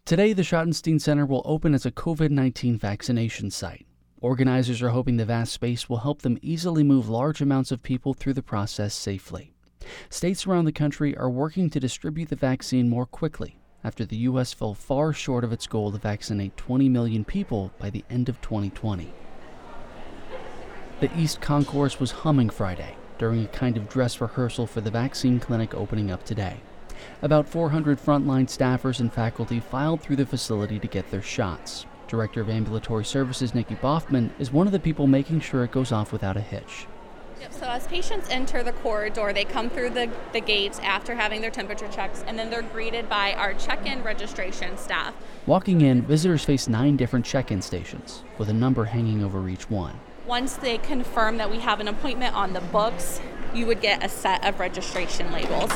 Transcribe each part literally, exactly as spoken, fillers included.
Today, the Schottenstein Center will open as a COVID nineteen vaccination site. Organizers are hoping the vast space will help them easily move large amounts of people through the process safely. States around the country are working to distribute the vaccine more quickly after the U S fell far short of its goal to vaccinate twenty million people by the end of twenty twenty. The East Concourse was humming Friday during a kind of dress rehearsal for the vaccine clinic opening up today. About four hundred frontline staffers and faculty filed through the facility to get their shots. Director of Ambulatory Services Nikki Boffman is one of the people making sure it goes off without a hitch. Yep, so as patients enter the corridor, they come through the, the gates after having their temperature checks, and then they're greeted by our check-in registration staff. Walking in, visitors face nine different check-in stations, with a number hanging over each one. Once they confirm that we have an appointment on the books, you would get a set of registration labels.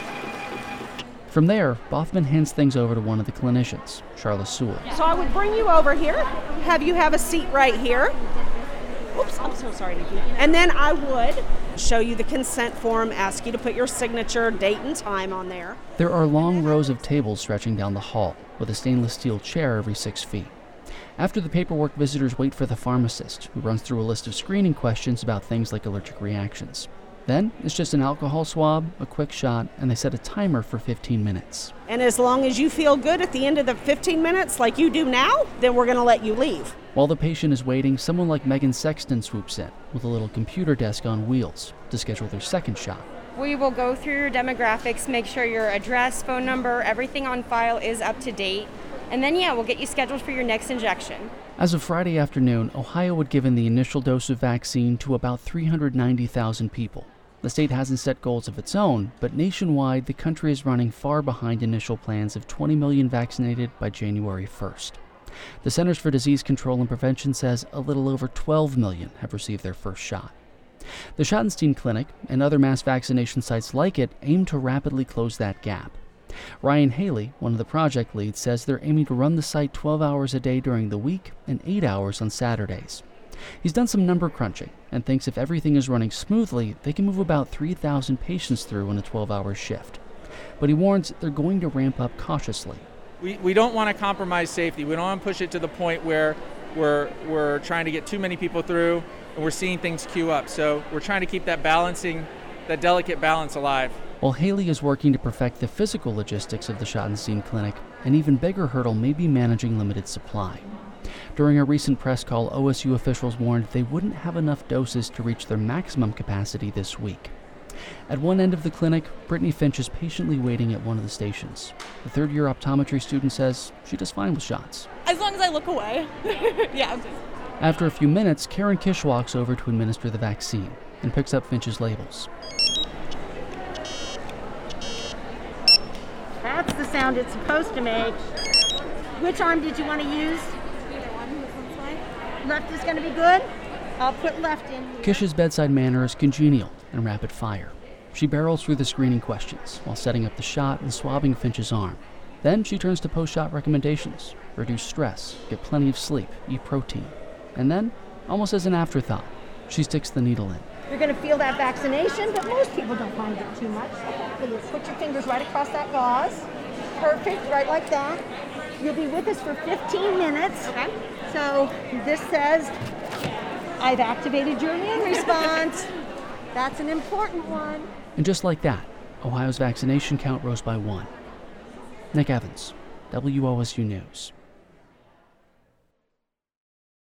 From there, Boffman hands things over to one of the clinicians, Charla Sewell. So I would bring you over here, have you have a seat right here. Oops, I'm so sorry, Nikki. And then I would show you the consent form, ask you to put your signature, date, and time on there. There are long rows of tables stretching down the hall, with a stainless steel chair every six feet. After the paperwork, visitors wait for the pharmacist, who runs through a list of screening questions about things like allergic reactions. Then, it's just an alcohol swab, a quick shot, and they set a timer for fifteen minutes. And as long as you feel good at the end of the fifteen minutes, like you do now, then we're going to let you leave. While the patient is waiting, someone like Megan Sexton swoops in with a little computer desk on wheels to schedule their second shot. We will go through your demographics, make sure your address, phone number, everything on file is up to date. And then, yeah, we'll get you scheduled for your next injection. As of Friday afternoon, Ohio had given the initial dose of vaccine to about three hundred ninety thousand people. The state hasn't set goals of its own, but nationwide, the country is running far behind initial plans of twenty million vaccinated by January first. The Centers for Disease Control and Prevention says a little over twelve million have received their first shot. The Schottenstein Clinic and other mass vaccination sites like it aim to rapidly close that gap. Ryan Haley, one of the project leads, says they're aiming to run the site twelve hours a day during the week and eight hours on Saturdays. He's done some number crunching and thinks if everything is running smoothly, they can move about three thousand patients through in a twelve-hour shift. But he warns they're going to ramp up cautiously. We we don't want to compromise safety. We don't want to push it to the point where we're we're trying to get too many people through and we're seeing things queue up. So we're trying to keep that balancing, that delicate balance alive. While Haley is working to perfect the physical logistics of the Schottenstein Clinic, an even bigger hurdle may be managing limited supply. During a recent press call, O S U officials warned they wouldn't have enough doses to reach their maximum capacity this week. At one end of the clinic, Brittany Finch is patiently waiting at one of the stations. The third-year optometry student says she does fine with shots. As long as I look away. yeah. Just... After a few minutes, Karen Kish walks over to administer the vaccine and picks up Finch's labels. That's the sound it's supposed to make. Which arm did you want to use? Either one. This one's fine. Left is going to be good. I'll put left in here. Kish's bedside manner is congenial and rapid fire. She barrels through the screening questions while setting up the shot and swabbing Finch's arm. Then she turns to post-shot recommendations: reduce stress, get plenty of sleep, eat protein. And then, almost as an afterthought, she sticks the needle in. You're going to feel that vaccination, but most people don't mind it too much. Please put your fingers right across that gauze. Perfect, right like that. You'll be with us for fifteen minutes. Okay. So this says, I've activated your immune response. That's an important one. And just like that, Ohio's vaccination count rose by one. Nick Evans, W O S U News.